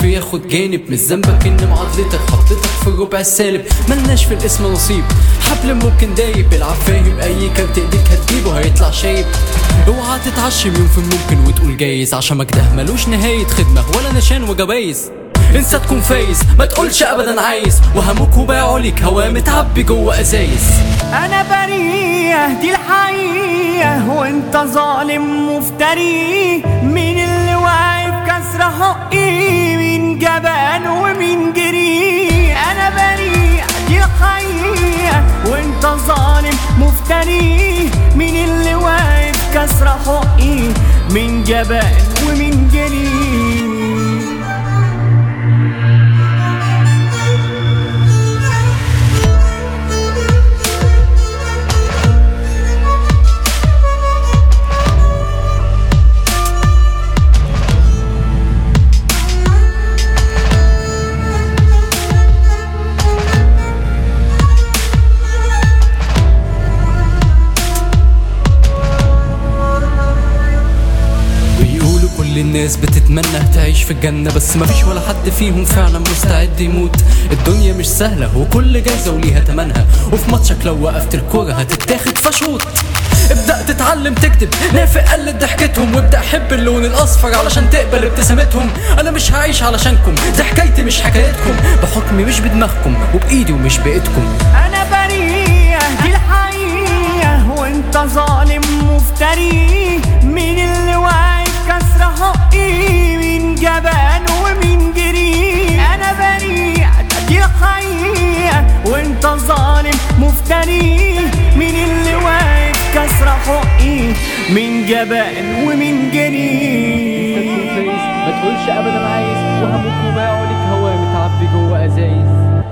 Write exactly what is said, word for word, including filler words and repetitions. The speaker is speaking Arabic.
ياخد جانب، مش ذنبك ان معادلتك حطتك في الربع السالب. ملناش في الاسم نصيب، حبل ممكن دايب، العب فاهم اي كارت ايديك هتجيبه هيطلع شايب. اوعى تتعشم يوم في الممكن وتقول جايز، عشمك ده ملوش نهاية خدمة ولا نشان وجوايز. انسى تكون فايز، ما تقولش ابدا عايز، وهمك وباعوا ليك هوا متعبي جوه ازايز. انا بريء دي الحقيقة وانت ظالم مفتري، مين اللي واقف كسر حقي، مين جبان ومين جري. انا بريء دي الحقيقة وانت ظالم مفتري، مين اللي واقف كسر حقي، مين جبان ومين جري. كل الناس بتتمنى تعيش في الجنة، بس مفيش ولا حد فيهم فعلا مستعد يموت. الدنيا مش سهلة وكل جايزة وليها تمنها، وفي ماتشك لو وقفت الكرة هتتاخد فشوط. ابدأ تتعلم تكتب، نافق قلد ضحكتهم، وابدأ حب اللون الأصفر علشان تقبل ابتسامتهم. أنا مش هعيش علشانكم، دي حكايتي مش حكايتكم، بحكمي مش بدماغكم وبإيدي ومش بإيدكم. أنا بريء دي الحقيقة وأنت ظالم مفتري، مين اللي واقف كسر حقي، مين جبان ومين جري. أنا بريء دي الحقيقة وأنت ظالم مفتري، مين اللي واقف كسر حقي، مين جبان ومين جري. ما تقولش ابدا عايز، وهمك وباعوا ليك هوا متعبي جوه ازايز.